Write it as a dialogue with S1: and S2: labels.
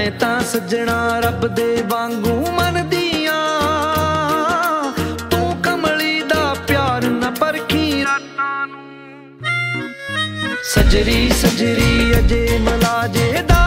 S1: ਮੈਂ ਤਾਂ ਸੱਜਣਾ ਰੱਬ ਦੇ ਵਾਂਗੂ ਮੰਨਦੀ ਆਂ, ਤੂੰ ਕਮਲੀ ਦਾ ਪਿਆਰ ਨਾ ਪਰਖੀ ਰਾਤਾਂ ਨੂੰ। ਸਜਰੀ ਸਜਰੀ ਅਜੇ ਮਲਾਜੇ ਦਾ